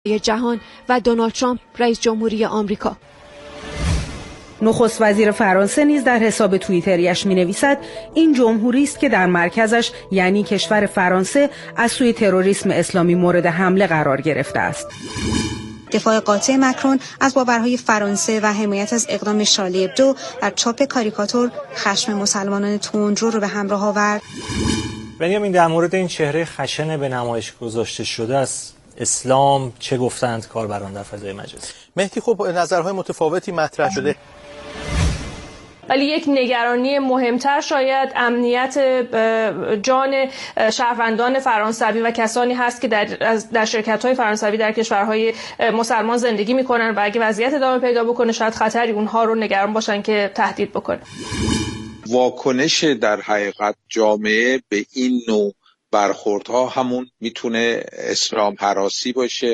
جهان و دونالد ترامپ رئیس جمهوری آمریکا. نخست وزیر فرانسه نیز در حساب توییتریش می‌نویسد این جمهوری است که در مرکزش یعنی کشور فرانسه از سوی تروریسم اسلامی مورد حمله قرار گرفته است. دفاع قاطع مکرون از باورهای فرانسه و حمایت از اقدام شارلی ابدو در چاپ کاریکاتور خشم مسلمانان تندرو رو به همراه آورد. بنیامین، در مورد این چهره خشن به نمایش گذاشته شده است اسلام چه گفتند کاربران در فضای مجازی؟ مهدی، خب نظرهای متفاوتی مطرح شده، ولی یک نگرانی مهمتر شاید امنیت جان شهروندان فرانسوی و کسانی هست که در شرکت‌های فرانسوی در کشورهای مسلمان زندگی می‌کنن و اگه وضعیت ادامه پیدا بکنه شاید خطری اونها رو نگران باشن که تهدید بکنه. واکنش در حقیقت جامعه به این نوع برخوردها همون میتونه اسلام هراسی باشه.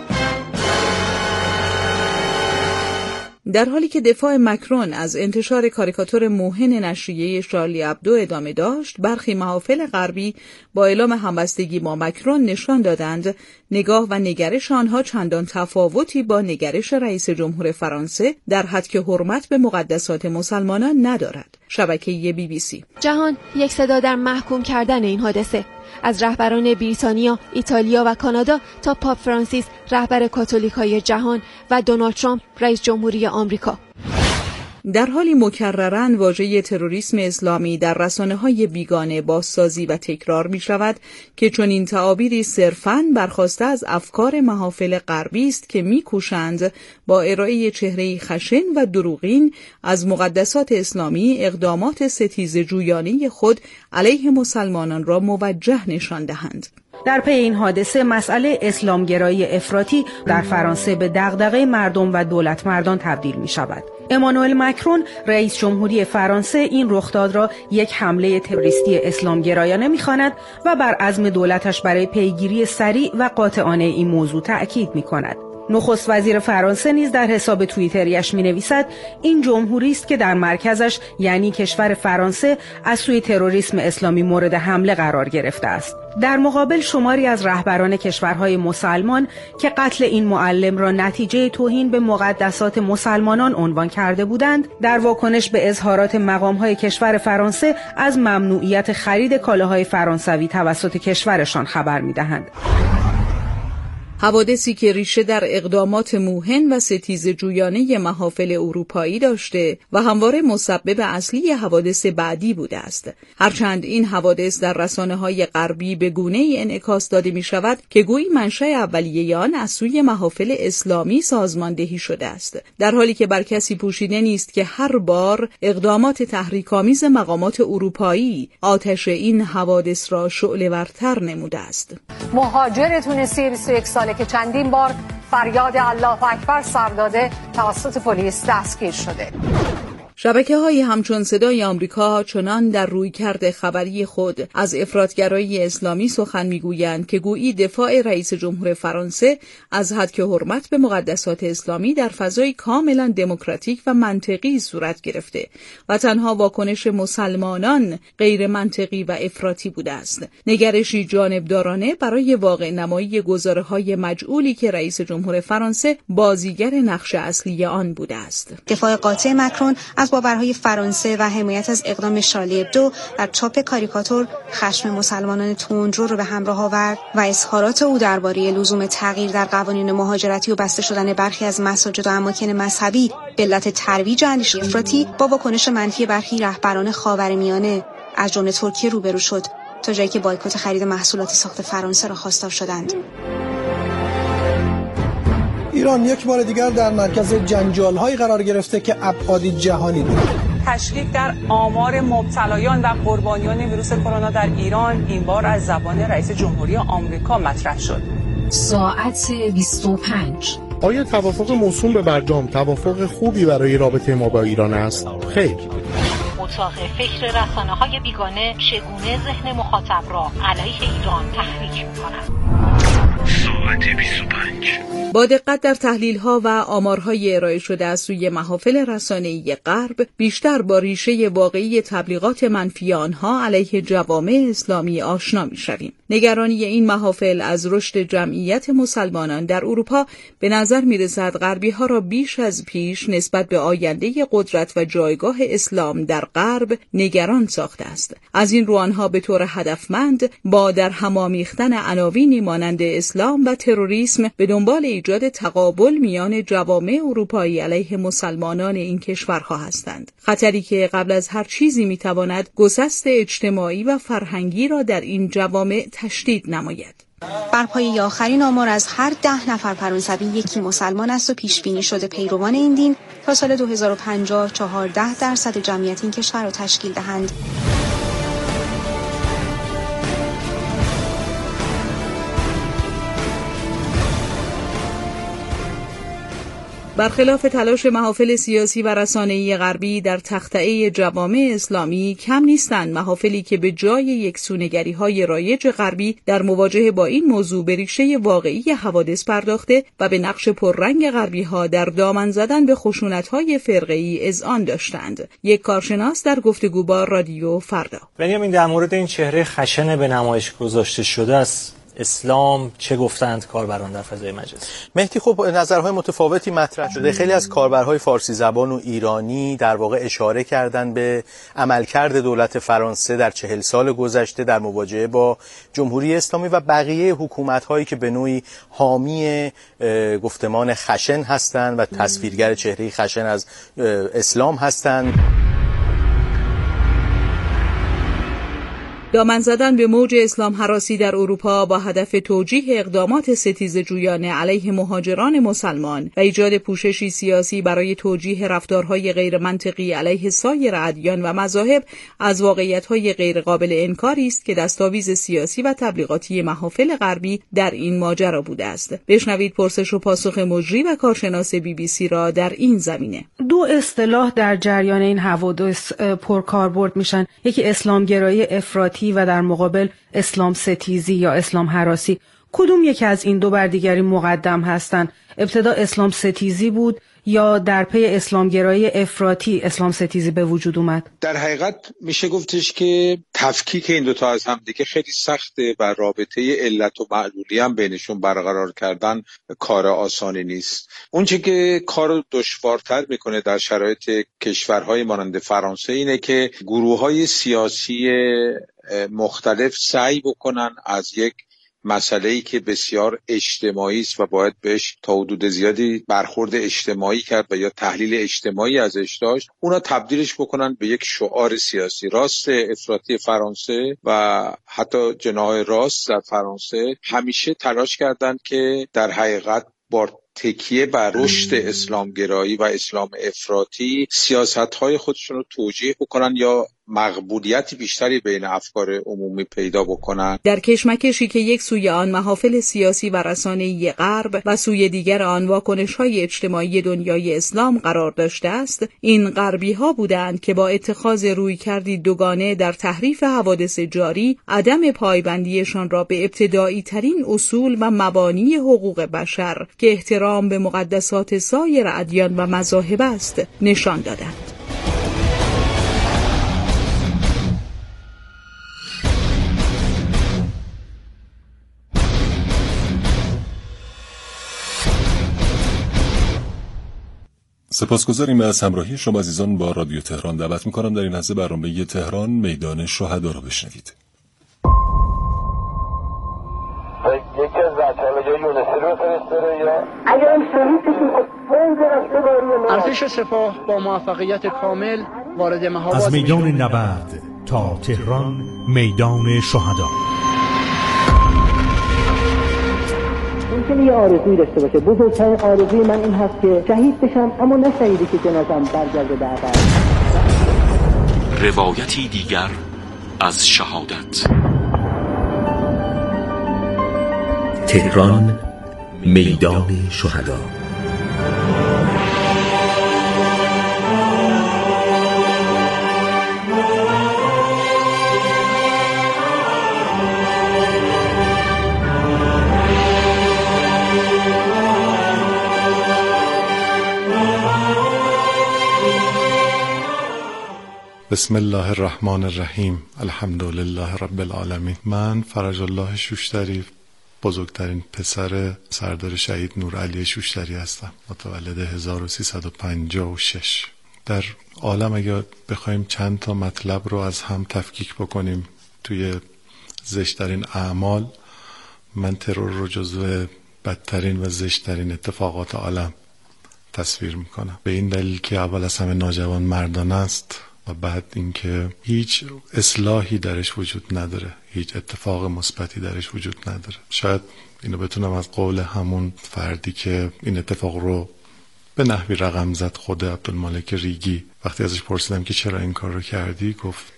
در حالی که دفاع مکرون از انتشار کاریکاتور موهن نشریه شارلی ابدو ادامه داشت، برخی محافل غربی با اعلام همبستگی با مکرون نشان دادند نگاه و نگرش آنها چندان تفاوتی با نگرش رئیس جمهور فرانسه در حد که حرمت به مقدسات مسلمانان ندارد. شبکه BBC. جهان یک صدا در محکوم کردن این حادثه، از رهبران بریتانیا، ایتالیا و کانادا تا پاپ فرانسیس رهبر کاتولیکای جهان و دونالد ترامپ رئیس جمهوری آمریکا. در حالی مکرراً واژه تروریسم اسلامی در رسانه‌های بیگانه بازسازی و تکرار می‌شود که چنین تعابیری صرفاً برخواسته از افکار محافل غربی است که می‌کوشند با ارائه چهره‌ای خشن و دروغین از مقدسات اسلامی اقدامات ستیزجویانه خود علیه مسلمانان را موجه نشان دهند. در پی این حادثه مسئله اسلامگرایی افراطی در فرانسه به دغدغه مردم و دولت مردان تبدیل می شود. امانوئل مکرون رئیس جمهوری فرانسه این رخداد را یک حمله تروریستی اسلامگرایانه می خواند و بر عزم دولتش برای پیگیری سریع و قاطعانه این موضوع تأکید می کند. نخست وزیر فرانسه نیز در حساب توییتریش می‌نویسد این جمهوری است که در مرکزش یعنی کشور فرانسه از سوی تروریسم اسلامی مورد حمله قرار گرفته است. در مقابل شماری از رهبران کشورهای مسلمان که قتل این معلم را نتیجه توهین به مقدسات مسلمانان عنوان کرده بودند، در واکنش به اظهارات مقام‌های کشور فرانسه از ممنوعیت خرید کالاهای فرانسوی توسط کشورشان خبر می‌دهند. حوادثی که ریشه در اقدامات موهن و ستیزجویانه محافل اروپایی داشته و همواره مسبب اصلی حوادث بعدی بوده است. هرچند این حوادث در رسانه‌های غربی به گونه‌ای انعکاس داده می‌شود که گویی منشأ اولیه آن از سوی محافل اسلامی سازماندهی شده است، در حالی که بر کسی پوشیده نیست که هر بار اقدامات تحریک‌آمیز مقامات اروپایی آتش این حوادث را شعله‌ورتر نموده است. مهاجر تونسی 21 ساله که چندین بار فریاد الله اکبر سر داده توسط پلیس دستگیر شده. شبکه‌های همچون صدای آمریکا چنان در رویکرد خبری خود از افراطگرایی اسلامی سخن می‌گویند که گویی دفاع رئیس جمهور فرانسه از حد که حرمت به مقدسات اسلامی در فضای کاملا دموکراتیک و منطقی صورت گرفته و تنها واکنش مسلمانان غیر منطقی و افراطی بوده است. نگرشی جانبدارانه برای واقع نمایی گزاره‌های مجعولی که رئیس جمهور فرانسه بازیگر نقش اصلی آن بوده است. دفاع قاطع مکرون از باورهای فرانسه و حمایت از اقدام شارلی ابدو در چاپ کاریکاتور خشم مسلمانان تندرو رو به همراه آورد و اظهارات او درباره لزوم تغییر در قوانین مهاجرتی و بسته شدن برخی از مساجد و اماکن مذهبی به علت ترویج اندیشه افراطی با واکنش منفی برخی رهبران خاورمیانه از جمله ترکیه روبرو شد، تا جایی که بایکوت خرید محصولات ساخت فرانسه را خواستار شدند. ایران یک بار دیگر در مرکز جنجال‌های قرار گرفته که ابعاد جهانی دارد. تشکیک در آمار مبتلایان و قربانیان ویروس کرونا در ایران این بار از زبان رئیس جمهوری آمریکا مطرح شد. ساعت 25. آیا توافق موسوم به برجام توافق خوبی برای رابطه ما با ایران است؟ خیر. اتاق فکر رسانه‌های بیگانه چگونه ذهن مخاطب را علیه ایران تحریک می‌کند؟ ساعت 25. با دقت در تحلیل‌ها و آمارهای ارائه شده از سوی محافل رسانه‌ای غرب، بیشتر با ریشه واقعی تبلیغات منفی آنها علیه جوامع اسلامی آشنا می‌شویم. نگرانی این محافل از رشد جمعیت مسلمانان در اروپا به نظر می‌رسد غربی‌ها را بیش از پیش نسبت به آینده قدرت و جایگاه اسلام در غرب نگران ساخته است. از این رو آنها به طور هدفمند با در هم آمیختن عناوینی مانند اسلام و تروریسم به دنبال ایجاد تقابل میان جوامع اروپایی علیه مسلمانان این کشورها هستند. خطری که قبل از هر چیزی میتواند گسست اجتماعی و فرهنگی را در این جوامع تشدید نماید. بر پایه آخرین آمار از هر 10 نفر فرانسوی یکی مسلمان است و پیش بینی شده پیروان این دین تا سال 2050 14% جمعیت این کشور را تشکیل دهند. برخلاف تلاش محافل سیاسی و رسانه‌ای غربی در تخطئه جوامع اسلامی، کم نیستند محافلی که به جای یکسونگری‌های رایج غربی در مواجهه با این موضوع به ریشه واقعی حوادث پرداخته و به نقش پررنگ غربی‌ها در دامن زدن به خشونت‌های فرقه‌ای اذعان داشتند. یک کارشناس در گفتگو با رادیو فردا. بنیامین، در مورد این چهره خشن به نمایش گذاشته شده است اسلام چه گفتند کاربران در فضای مجازی؟ مهدی، خب نظرهای متفاوتی مطرح شده. خیلی از کاربرهای فارسی زبان و ایرانی در واقع اشاره کردن به عملکرد دولت فرانسه در 40 سال گذشته در مواجهه با جمهوری اسلامی و بقیه حکومت‌هایی که به نوعی حامی گفتمان خشن هستند و تصویرگر چهره خشن از اسلام هستند. دامن زدن به موج اسلام هراسی در اروپا با هدف توجیه اقدامات ستیزجویانه علیه مهاجران مسلمان و ایجاد پوششی سیاسی برای توجیه رفتارهای غیر منطقی علیه سایر ادیان و مذاهب از واقعیت‌های غیر قابل انکاری است که دستاویز سیاسی و تبلیغاتی محافل غربی در این ماجرا بوده است. بشنوید پرسش و پاسخ مجری و کارشناس BBC را در این زمینه. دو اصطلاح در جریان این حوادث پرکاربرد میشن. یکی اسلامگرایی افراطی و در مقابل اسلام ستیزی یا اسلام هراسی. کدوم یکی از این دو بر دیگری مقدم هستند؟ ابتدا اسلام ستیزی بود یا در پی اسلامگرایی افراطی اسلام ستیزی به وجود اومد؟ در حقیقت میشه گفتش که تفکیک این دوتا از هم دیگه خیلی سخته و رابطه علت و معلولی هم بینشون برقرار کردن کار آسانی نیست. اونچه که کارو دشوارتر میکنه در شرایط کشورهای مانند فرانسه اینه که گروه‌های سیاسی مختلف سعی بکنن از یک مسئله‌ای که بسیار اجتماعی است و باید بهش تا حدود زیادی برخورد اجتماعی کرد و یا تحلیل اجتماعی ازش داشت، اونا تبدیلش بکنن به یک شعار سیاسی. راست افراطی فرانسه و حتی جناح راست در فرانسه همیشه تلاش کردند که در حقیقت با تکیه بر رشد اسلامگرایی و اسلام افراطی سیاست‌های خودشون رو توجیه بکنن یا مقبولیتی بیشتری بین افکار عمومی پیدا بکنن. در کشمکشی که یک سوی آن محافل سیاسی و رسانه‌ای غرب و سوی دیگر آن واکنش‌های اجتماعی دنیای اسلام قرار داشته است، این غربی‌ها بودند که با اتخاذ رویکردی دوگانه در تحریف حوادث جاری، عدم پایبندیشان را به ابتدایی‌ترین اصول و مبانی حقوق بشر که احترام به مقدسات سایر ادیان و مذاهب است نشان دادند. سپاسگزاریم از همراهی شما عزیزان با رادیو تهران. دعوت می‌کنم در این لحظه برنامه تهران میدان شهدا را بشنوید. یکی از بچه‌ها یا یونسی رو فرستاره یا اگر هم ارتش سپاه با موفقیت کامل وارد محاوض از میدان نبرد تا تهران میدان شهدا. ممکنه یه آرزویی داشته باشه. بزرگترین آرزوی من این هست که شهید بشم، اما نه شهیدی که جنازم برگرده به عقب. روایتی دیگر از شهادت. تهران میدان شهدا. بسم الله الرحمن الرحیم. الحمدلله رب العالمین. من فرج الله شوشتری، بزرگترین پسر سردار شهید نورعلی شوشتری هستم. متولد 1356. در عالم اگر بخوایم چند تا مطلب رو از هم تفکیک بکنیم توی زشترین اعمال، من ترور رو جزو بدترین و زشترین اتفاقات عالم تصویر میکنم. به این دلیل که اول از همه ناجوان مردانه است و بعد اینکه هیچ اصلاحی درش وجود نداره، هیچ اتفاق مثبتی درش وجود نداره. شاید اینو بتونم از قول همون فردی که این اتفاق رو به نحوی رقم زد، خود عبدالمالک ریگی، وقتی ازش پرسیدم که چرا این کار رو کردی، گفت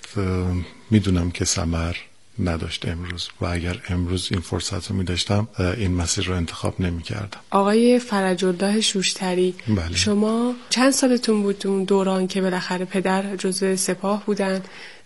میدونم که ثمر نداشت امروز و اگر امروز این فرصت رو میداشتم این مسیر رو انتخاب نمیکردم. آقای فرج الله شوشتری، بله. شما چند سالتون بود اون دوران که بالاخره پدر جزء سپاه بودن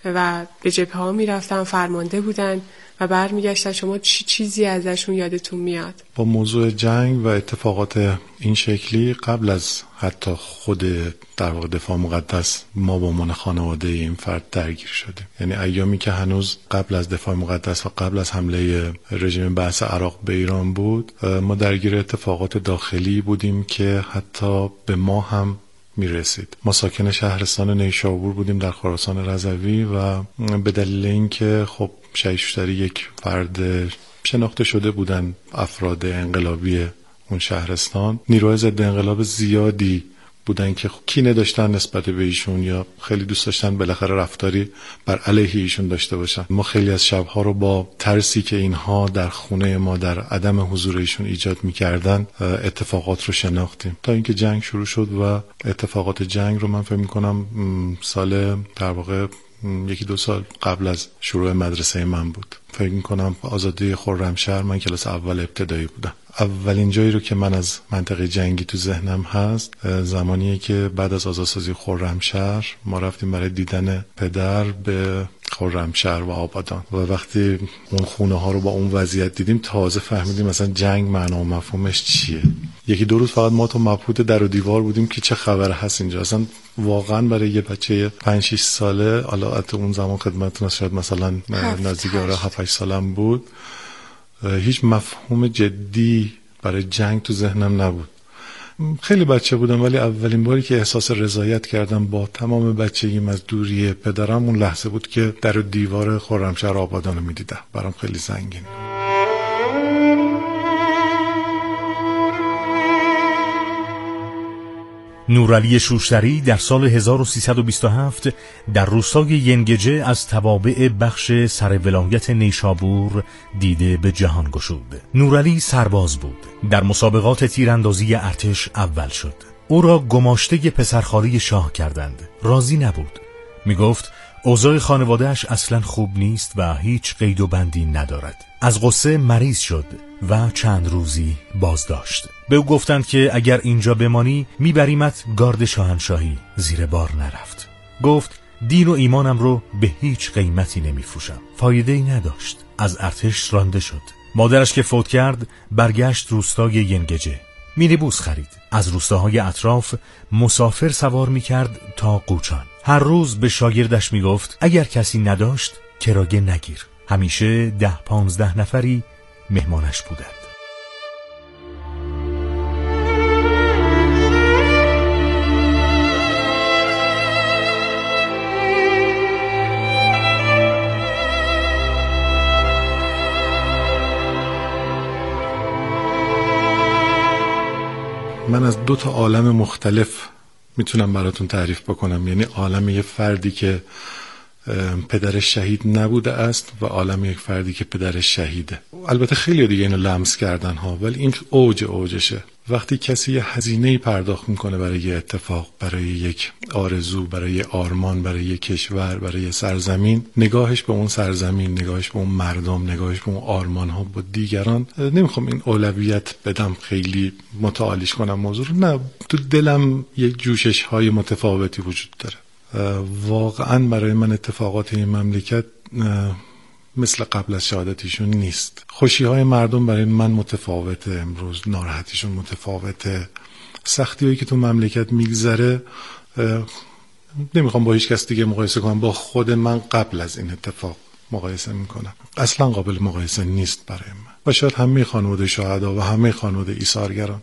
و به جبهه ها میرفتن، فرمانده بودن و برمیگشتن؟ شما چیزی ازشون یادتون میاد؟ با موضوع جنگ و اتفاقات این شکلی قبل از حتی خود در واقع دفاع مقدس ما با عنوان خانواده این فرد درگیر شدیم. یعنی ایامی که هنوز قبل از دفاع مقدس و قبل از حمله رژیم بعث عراق به ایران بود، ما درگیر اتفاقات داخلی بودیم که حتی به ما هم میرسید. ما ساکن شهرستان نیشابور بودیم در خراسان رضوی و به دلیل اینکه خب شهید شوشتری یک فرد شناخته شده بودن افراد انقلابی اون شهرستان، نیروهای ضد انقلاب زیادی بودن که کینه داشتن نسبت به ایشون یا خیلی دوست داشتن بالاخره رفتاری بر علیه ایشون داشته باشن. ما خیلی از شبها رو با ترسی که اینها در خونه ما در عدم حضور ایشون ایجاد می‌کردن اتفاقات رو شناختیم تا اینکه جنگ شروع شد و اتفاقات جنگ رو من فکر می‌کنم سال در واقع 1-2 سال قبل از شروع مدرسه من بود. فکر می‌کنم آزادی خرمشهر من کلاس اول ابتدایی بودم. اولین جایی رو که من از منطقه جنگی تو ذهنم هست زمانیه که بعد از آزادسازی خرمشهر ما رفتیم برای دیدن پدر به خرمشهر و آبادان و وقتی اون خونه ها رو با اون وضعیت دیدیم تازه فهمیدیم مثلا جنگ معنا و مفهومش چیه. 1-2 روز فقط ما تو مبهوت در و دیوار بودیم که چه خبر هست اینجا. اصلا واقعا برای یه بچه 5-6 ساله، البته اون زمان خدمتتون شاید مثلا نزدیک 7-8 سالم بود، هیچ مفهوم جدی برای جنگ تو ذهنم نبود. خیلی بچه بودم ولی اولین باری که احساس رضایت کردم با تمام بچگیم از دوری پدرم اون لحظه بود که در دیوار خرمشهر آبادان رو میدیدم. برام خیلی سنگین. نورعلی شوشتری در سال 1327 در روستای ینگجه از توابع بخش سرولایت نیشابور دیده به جهان گشود. نورعلی سرباز بود. در مسابقات تیراندازی ارتش اول شد. او را گماشته پسرخاله شاه کردند. راضی نبود. می گفت اوضاع خانواده‌اش اصلا خوب نیست و هیچ قید و بندی ندارد. از غصه مریض شد و چند روزی بازداشت. به او گفتند که اگر اینجا بمانی میبریمت گارد شاهنشاهی. زیر بار نرفت. گفت دین و ایمانم رو به هیچ قیمتی نمیفروشم. فایده‌ای نداشت. از ارتش رانده شد. مادرش که فوت کرد برگشت روستای ینگجه. مینیبوس خرید. از روستاهای اطراف مسافر سوار میکرد تا قوچان. هر روز به شاگردش میگفت اگر کسی نداشت کرایه نگیر. همیشه 10-15 نفری مهمانش بودند. من از 2 عالم مختلف میتونم براتون تعریف بکنم. یعنی عالم یه فردی که پدرش شهید نبوده است و عالم یک فردی که پدرش شهیده. البته خیلی دیگه اینو لمس کردن ها، ولی این اوجشه. وقتی کسی یه هزینه‌ای پرداخت میکنه برای یه اتفاق، برای یک آرزو، برای یه آرمان، برای یک کشور، برای یه سرزمین، نگاهش به اون سرزمین، نگاهش به اون مردم، نگاهش به اون آرمان ها با دیگران، نمیخوام این اولویت بدم خیلی متعالیش کنم موضوع رو، نه، تو دلم یک جوشش های متفاوتی وجود داره. واقعا برای من اتفاقات این مملکت مثل قبل از شهادتیشون نیست. خوشی‌های مردم برای من متفاوته، امروز ناراحتیشون متفاوته، سختی‌هایی که تو مملکت میگذره نمیخوام با هیچ کس دیگه مقایسه کنم، با خود من قبل از این اتفاق مقایسه میکنم. اصلا قابل مقایسه نیست برای من. و شاید همه خانواده شهدا و همه خانواده ایثارگران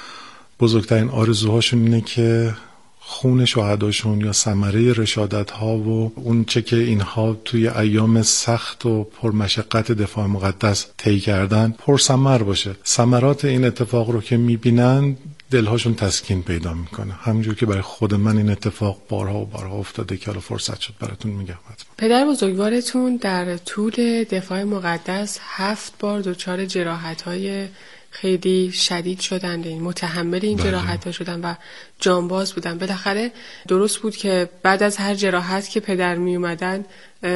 بزرگترین آرزوهاشون اینه که خون شهداشون یا ثمره رشادت ها و اون چه که اینها توی ایام سخت و پرمشقت دفاع مقدس طی کردن پرثمر باشه. ثمرات این اتفاق رو که میبینن دلهاشون تسکین پیدا میکنه. همونجور که برای خود من این اتفاق بارها و بارها افتاده که حالا فرصت شد براتون میگم. پدر بزرگوارتون در طول دفاع مقدس 7 بار دچار جراحت‌های خیلی شدید شدن، متحمل این جراحت‌ها شدن و جانباز بودن. بالاخره درست بود که بعد از هر جراحت که پدر می اومدن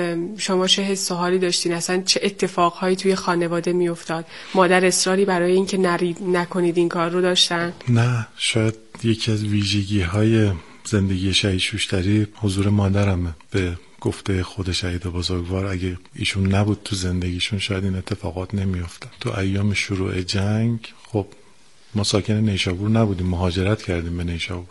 شما چه حس و حالی داشتین؟ اصلا چه اتفاقهایی توی خانواده می افتاد؟ مادر اصراری برای اینکه نکنید این کار رو داشتن؟ نه، شاید یکی از ویژگی‌های زندگی شهید شوشتری حضور مادرمه. به گفته خود شهید بزرگوار اگه ایشون نبود تو زندگیشون شاید این اتفاقات نمیافتاد. تو ایام شروع جنگ خب ما ساکن نیشابور نبودیم، مهاجرت کردیم به نیشابور.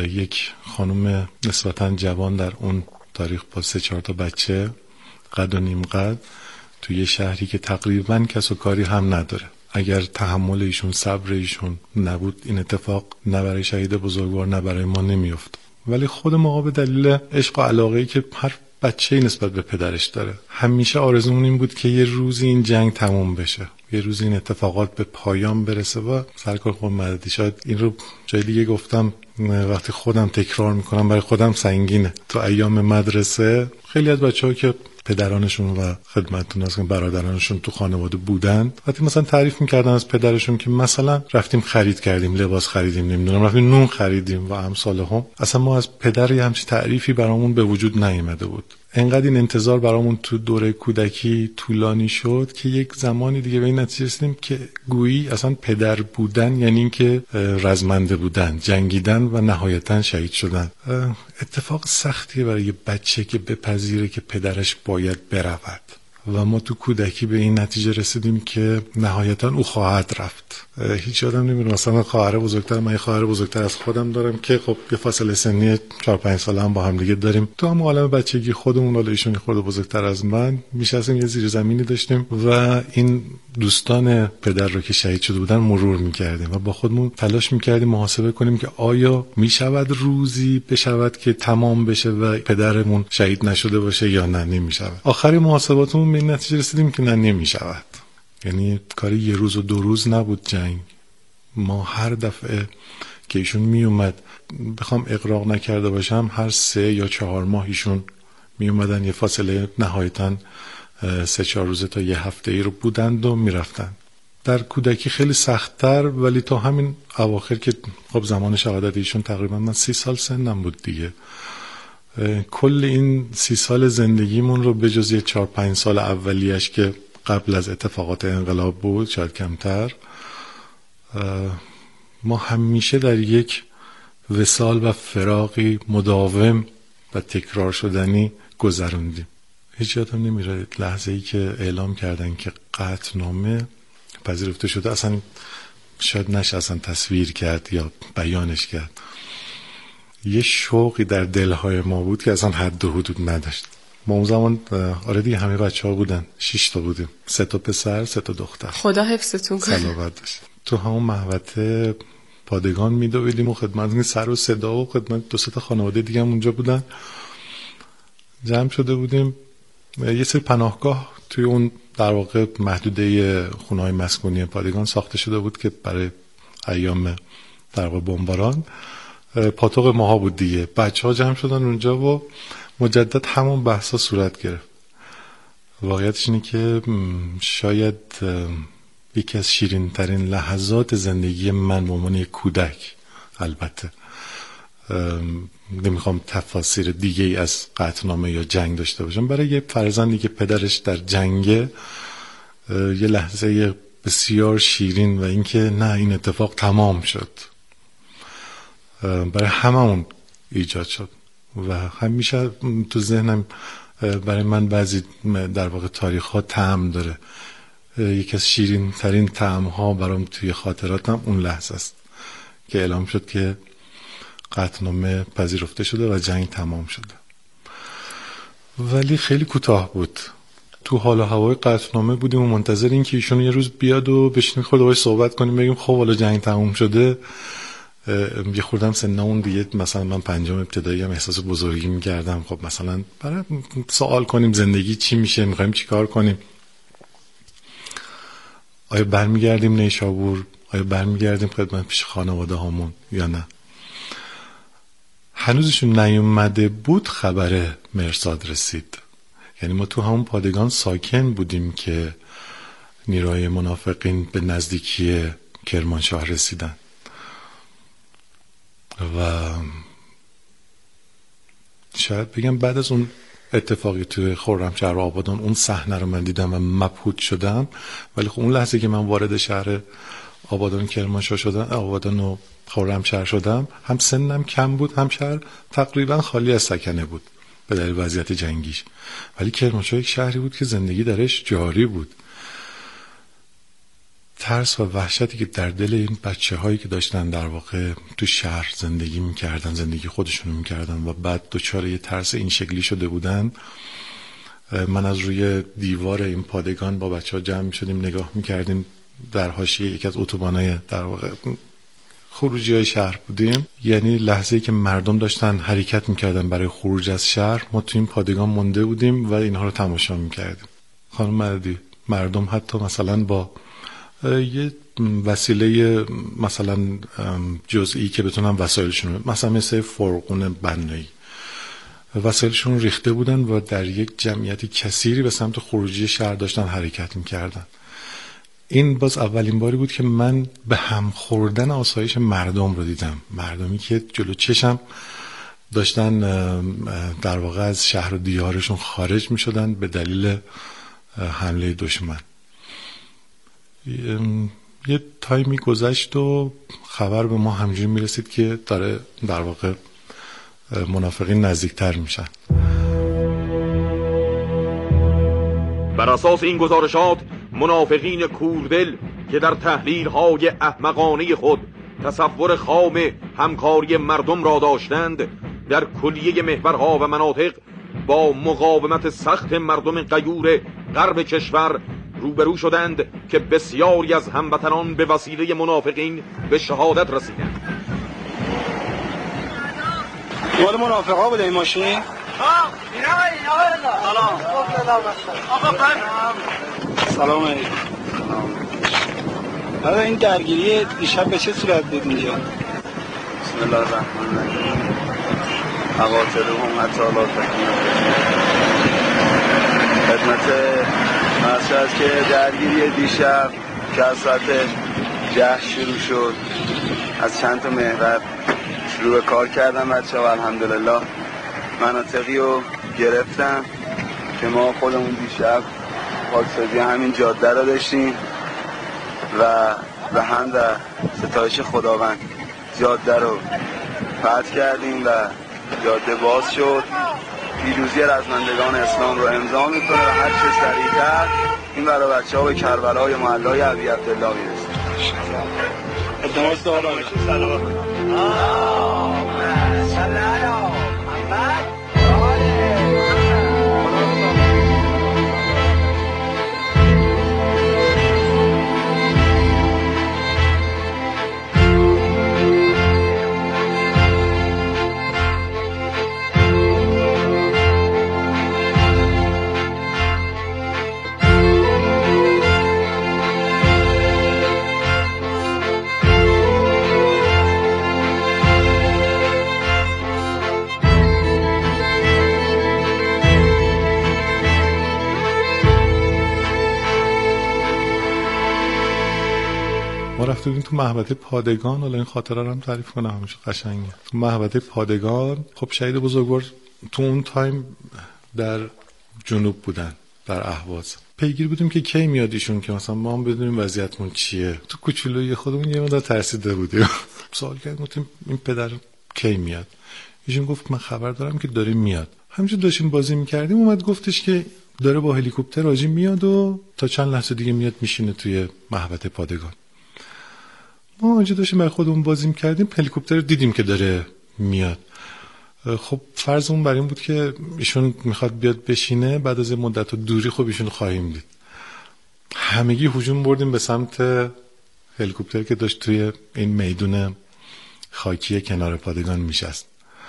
یک خانم نسبتاً جوان در اون تاریخ با 3-4 تا بچه قد و نیم قد تو یه شهری که تقریباً کس و کاری هم نداره. اگر تحمل ایشون، صبر ایشون نبود این اتفاق نه برای شهید بزرگوار نه برای ما نمیافتاد. ولی خود ما به دلیل عشق و علاقه‌ای که هر بچه‌ای نسبت به پدرش داره همیشه آرزومون این بود که یه روزی این جنگ تموم بشه، یه روزی این اتفاقات به پایان برسه. و سرکار خود مددی شاید این رو جای دیگه گفتم، وقتی خودم تکرار میکنم برای خودم سنگینه. تو ایام مدرسه خیلی از بچه‌ها که پدرانشون و خدمتتون هست که برادرانشون تو خانواده بودن وقتی مثلا تعریف میکردن از پدرشون که مثلا رفتیم خرید کردیم، لباس خریدیم، نمیدونم رفتیم نون خریدیم و امثال هم، اصلا ما از پدر یه همچین تعریفی برامون به وجود نیامده بود. انقدر این انتظار برامون تو دوره کودکی طولانی شد که یک زمانی دیگه به این نتیجه رسیدیم که گویی اصلا پدر بودن یعنی این که رزمنده بودن، جنگیدن و نهایتاً شهید شدن. اتفاق سختیه برای یه بچه که بپذیره که پدرش باید برود و ما تو کودکی به این نتیجه رسیدیم که نهایتاً او خواهد رفت. هیچ آدم نمیدونه. مثلا خواهر بزرگتر، من خواهر بزرگتر از خودم دارم که خب یه فاصله سنی 4-5 ساله هم با هم دیگه داریم. تو هم عالم بچگی خودمون، حالا ایشون خود بزرگتر از من، میشستیم یه زیرزمینی داشتیم و این دوستان پدر رو که شهید شده بودن مرور میکردیم و با خودمون تلاش میکردیم محاسبه کنیم که آیا میشود روزی بشود که تمام بشه و پدرمون شهید نشده باشه یا نه نمیشود. آخری محاسباتمون به این نتیجه رسیدیم که نه نمیشود. یعنی کاری یه روز و 2 روز نبود جنگ. ما هر دفعه که ایشون می اومد، بخوام اغراق نکرده باشم، هر 3 یا 4 ماه ایشون می اومدن، یه فاصله نهایتاً 3-4 روزه تا یه هفته ای رو بودند و می رفتن. در کودکی خیلی سخت‌تر، ولی تا همین اواخر که خب زمان شهادت ایشون تقریبا من 30 سال سنم بود دیگه، کل این 30 سال زندگیمون رو به جز 4-5 سال اولیش که قبل از اتفاقات انقلاب بود، شاید کمتر، ما همیشه در یک وصال و فراقی مداوم و تکرار شدنی گذروندیم. هیچ یادم نمیره لحظه‌ای که اعلام کردن که قطعنامه پذیرفته شده، اصلا شاید نشه اصلا تصویر کرد یا بیانش کرد. یه شوقی در دلهای ما بود که اصلا حد و حدود نداشت. ما اون زمان دیگه همه بچه‌ها بودن، 6 تا بودیم، 3 تا پسر 3 تا دختر. خدا حفظتون کنه. سلامت داشت. تو همون محوطه پادگان میدویدیم و خدمت سر و صدا و خدمت 2-3 تا خانواده دیگه هم اونجا بودن، جمع شده بودیم. یه سری پناهگاه توی اون در واقع محدوده خونه‌های مسکونی پادگان ساخته شده بود که برای ایام در واقع بمباران پاتوق ماها بود دیگه. بچه‌ها جمع شدن اونجا و مجدد همون بحثا صورت گرفت. واقعیتش اینه که شاید یکی از شیرین ترین لحظات زندگی من به عنوان یک کودک، البته نمیخوام تفاسیر دیگه ای از قطعنامه یا جنگ داشته باشم، برای یه فرزندی که پدرش در جنگه یه لحظه بسیار شیرین و اینکه نه این اتفاق تمام شد برای هممون ایجاد شد و همیشه تو ذهنم برای من بعضی در واقع تاریخ ها طعم داره. یکی از شیرین ترین طعم ها برام توی خاطراتم اون لحظه است که اعلام شد که قطعنامه پذیرفته شده و جنگ تمام شده. ولی خیلی کوتاه بود. تو حال و هوای قطعنامه بودیم و منتظر این که ایشون یه روز بیاد و بشینیم خود باهاش صحبت کنیم، بگیم خب حالا جنگ تموم شده. یه خوردم سنمون دیگه، مثلا من پنجم ابتدایی هم احساس بزرگی می‌کردم، خب مثلا برای سوال کنیم زندگی چی میشه، می‌خوایم چی کار کنیم، آیا برمیگردیم نیشابور، آیا برمیگردیم خدمت پیش خانواده هامون یا نه. هنوزشون نیومده بود خبر مرصاد رسید. یعنی ما تو همون پادگان ساکن بودیم که نیروهای منافقین به نزدیکی کرمانشاه رسیدن و شاید بگم بعد از اون اتفاقی توی خرمشهر و آبادان اون صحنه رو من دیدم و مبهوت شدم. ولی خب اون لحظه که من وارد شهر آبادان کرمانشاه شدم، آبادان و خرمشهر شدم، هم سنم کم بود، هم شهر تقریبا خالی از سکنه بود به دلیل وضعیت جنگیش. ولی کرمانشاه یک شهری بود که زندگی درش جاری بود. ترس و وحشتی که در دل این بچه‌هایی که داشتن در واقع تو شهر زندگی می‌کردن، زندگی خودشونو می‌کردن و بعد دچار یه ترس این شکلی شده بودن. من از روی دیوار این پادگان با بچه‌ها جمع می‌شدیم، نگاه می‌کردیم. در حاشیه یکی از اتوبان‌های در واقع خروجی‌های شهر بودیم. یعنی لحظه‌ای که مردم داشتن حرکت می‌کردن برای خروج از شهر، ما تو این پادگان مونده بودیم و اینها رو تماشا می‌کردیم. خانم مردی، مردم حتی مثلا با یه وسیله مثلا جزئی که بتونن وسایلشون، مثلا مثل فرقون بنایی، وسایلشون ریخته بودن و در یک جمعیت کثیری به سمت خروجی شهر داشتن حرکت میکردن. این باز اولین باری بود که من به هم خوردن آسایش مردم رو دیدم. مردمی که جلو چشم داشتن در واقع از شهر و دیارشون خارج میشدن به دلیل حمله دشمن. یه تایمی گذشت و خبر به ما همجوری میرسید که داره در واقع منافقین نزدیکتر میشن. بر اساس این گزارشات منافقین کوردل که در تحلیل‌های احمقانه خود تصور خام همکاری مردم را داشتند، در کلیه محورها و مناطق با مقاومت سخت مردم غیور غرب کشور روبرو شدند که بسیاری از هموطنان به وسیله منافقین به شهادت رسیدند. دول منافقا بوده این ماشین؟ سلام علیکم. حالا این درگیری دیشب به چه صورت بود اینجا؟ بسم الله الرحمن الرحیم. قاتلهم حتی لا تکون خدمت مسئله است که درگیری دیشب که از ساعت 10 شروع شد، از چند تا محور شروع به کار کردم بچه و الحمدلله مناطقی رو گرفتم که ما خودمون دیشب پاکسازی همین جاده رو داشتیم و به هم و ستایش خداوند جاده رو فتح کردیم و جاده باز شد. پیروزی رزمندگان اسلام رو امضا میکنه و هر چه سریعتر این برای بچه‌ها به کربلای محلای ابی عبدالله میرسه. ادامه سلام. ما رفتیم تو محوطه پادگان. حالا این خاطره رو هم تعریف کنم، همیشه قشنگه. تو محوطه پادگان خب شهید بزرگوار تو اون تایم در جنوب بودن، در اهواز. پیگیر بودیم که کی میاد ایشون، که مثلا ما هم بدونیم وضعیتمون چیه. تو کوچولوی خودمون یه مقدار ترسیده بودیم. سوال کردیم گفتیم این پدر کی میاد؟ ایشون گفت من خبر دارم که داره میاد. همینجور داشتیم بازی میکردیم اومد گفتش که داره با هلیکوپتر راجی میاد و تا چند لحظه دیگه میاد میشینه توی محوطه پادگان. ما اونجا داشتیم برای خودمون بازی میکردیم، هلیکوپتر رو دیدیم که داره میاد. خب فرضمون بر این بود که ایشون میخواد بیاد بشینه، بعد از مدت دوری خب ایشون خواهیم دید. همگی هجوم بردیم به سمت هلیکوپتر که داشت توی این میدون خاکی کنار پادگان میشست.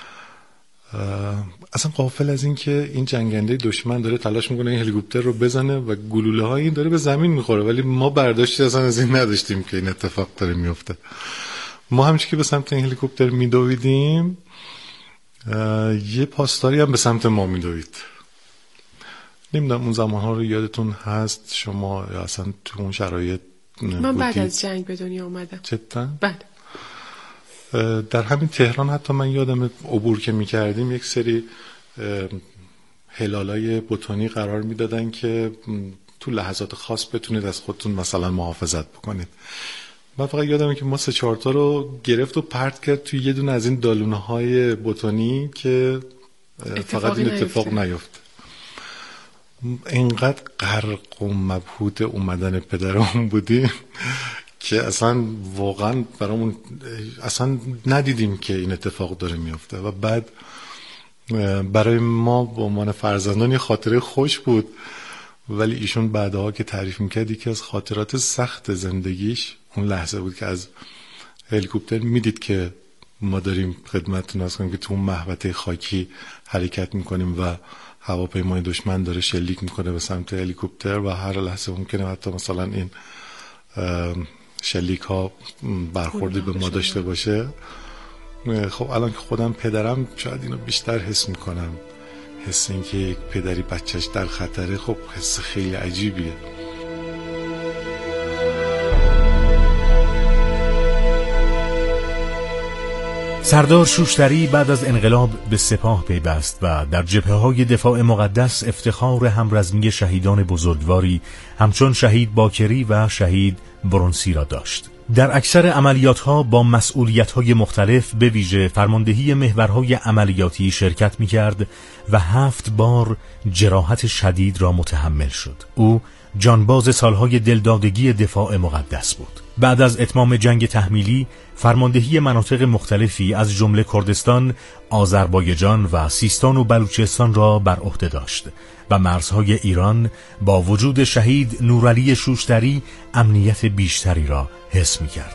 اصلا غافل از این که این جنگنده دشمن داره تلاش میکنه این هلیکوپتر رو بزنه و گلوله های این داره به زمین میخوره، ولی ما برداشتی اصلا از این نداشتیم که این اتفاق داره میفته. ما همچنین که به سمت این هلیکوپتر میدویدیم، یه پاسداری هم به سمت ما میدوید. نمیدونم اون زمانها رو یادتون هست شما یا اصلا تو اون شرایط من بعد از جنگ به دنیا اومدم. جدا؟ بعد در همین تهران حتی من یادم عبور که میکردیم یک سری هلالای بتونی قرار میدادن که تو لحظات خاص بتونید از خودتون مثلا محافظت بکنید. من فقط یادمه که ما 3-4 تا رو گرفت و پرت کرد توی یه دونه از این دالونه های بتونی که فقط این اتفاق نیفته. اینقدر غرق و مبهوت اومدن پدرمون بودیم که اصلا واقعا برامون اصلا ندیدیم که این اتفاق داره میفته و بعد برای ما به عنوان فرزندان خاطره خوش بود، ولی ایشون بعدها که تعریف میکرد یکی از خاطرات سخت زندگیش اون لحظه بود که از هلیکوپتر میدید که ما داریم خدمتتون عرض کنیم که تو اون محوطه خاکی حرکت میکنیم و هواپیمای دشمن داره شلیک میکنه به سمت هلیکوپتر و هر لحظه ممکنه حتی مثلا این شلیک ها برخوردی به ما داشته باشه. خب الان که خودم پدرم شاید اینو بیشتر حس میکنم، حس این که یک پدری بچهش در خطره، خب حس خیلی عجیبیه. سردار شوشتری بعد از انقلاب به سپاه پیوست و در جبهه‌های دفاع مقدس افتخار همرزمی شهیدان بزرگواری همچون شهید باکری و شهید برونسی را داشت. در اکثر عملیات‌ها با مسئولیت‌های مختلف به ویژه فرماندهی محورهای عملیاتی شرکت می‌کرد و 7 بار جراحت شدید را متحمل شد. او جانباز سالهای دلدادگی دفاع مقدس بود. بعد از اتمام جنگ تحمیلی فرماندهی مناطق مختلفی از جمله کردستان، آذربایجان و سیستان و بلوچستان را بر عهده داشت و مرزهای ایران با وجود شهید نورعلی شوشتری امنیت بیشتری را حس می‌کرد.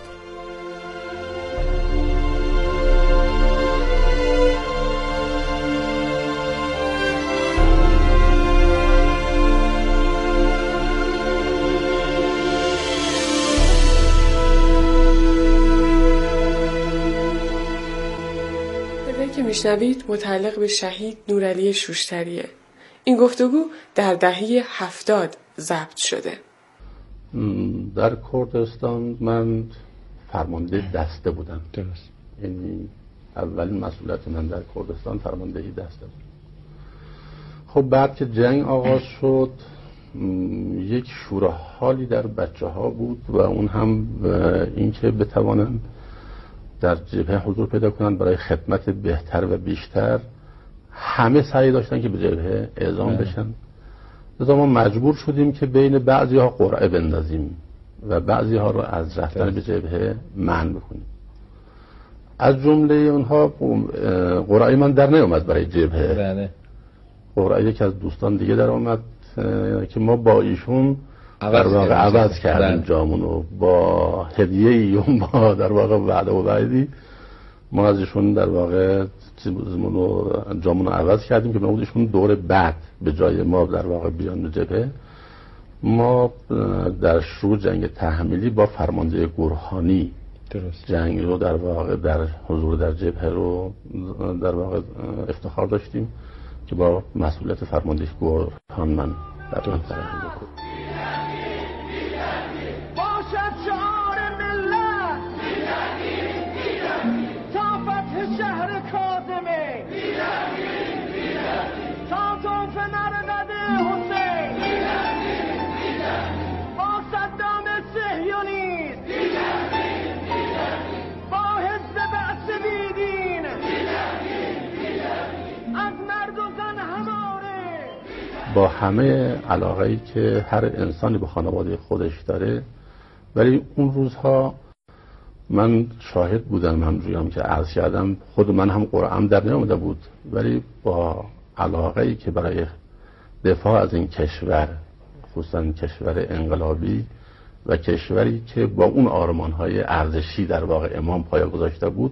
که میشنوید متعلق به شهید نورعلی شوشتریه. این گفتگو در دهه 70 ضبط شده. در کردستان من فرمانده دسته بودم. درست. یعنی اولین مسئولیت من در کردستان فرماندهی دسته بود. خب بعد که جنگ آغاز شد یک شورحالی در بچه ها بود و اون هم این که بتوانند در جبهه حضور پیدا کنند برای خدمت بهتر و بیشتر. همه سعی داشتن که به جبهه اعزام بشن. لذا ما مجبور شدیم که بین بعضی ها قرعه بندازیم و بعضی ها رو از رفتن به جبهه منع بکنیم. از جمله اونها قرعه من در نیامد برای جبهه. قرعه یک از دوستان دیگه در آمد که ما با ایشون در واقع عوض کردیم جامونو با هدیه‌ای با در واقع وعده و وعیدی ما از ایشون در واقع جامونو عوض کردیم که بنابود ایشون دور بعد به جای ما در واقع بیان به جبهه. ما در شروع جنگ تحمیلی با فرمانده گورهانی جنگ رو در واقع در حضور در جبهه رو در واقع افتخار داشتیم که با مسئولیت فرماندهی گورهان من در منطقه حضور بود. شهر کاظمه تا توف نرقد حسین با صدام صهیونیست با حزب بعث بیدین از مرد و زن هماره. با همه علاقه‌ای که هر انسانی به خانواده خودش داره، ولی اون روزها من شاهد بودم، همجوری که عرض کردم خود من هم قرآن در نیامده بود، ولی با علاقه‌ای که برای دفاع از این کشور، خصوصا کشور انقلابی و کشوری که با اون آرمان‌های ارزشی در واقع امام پایه گذاشته بود،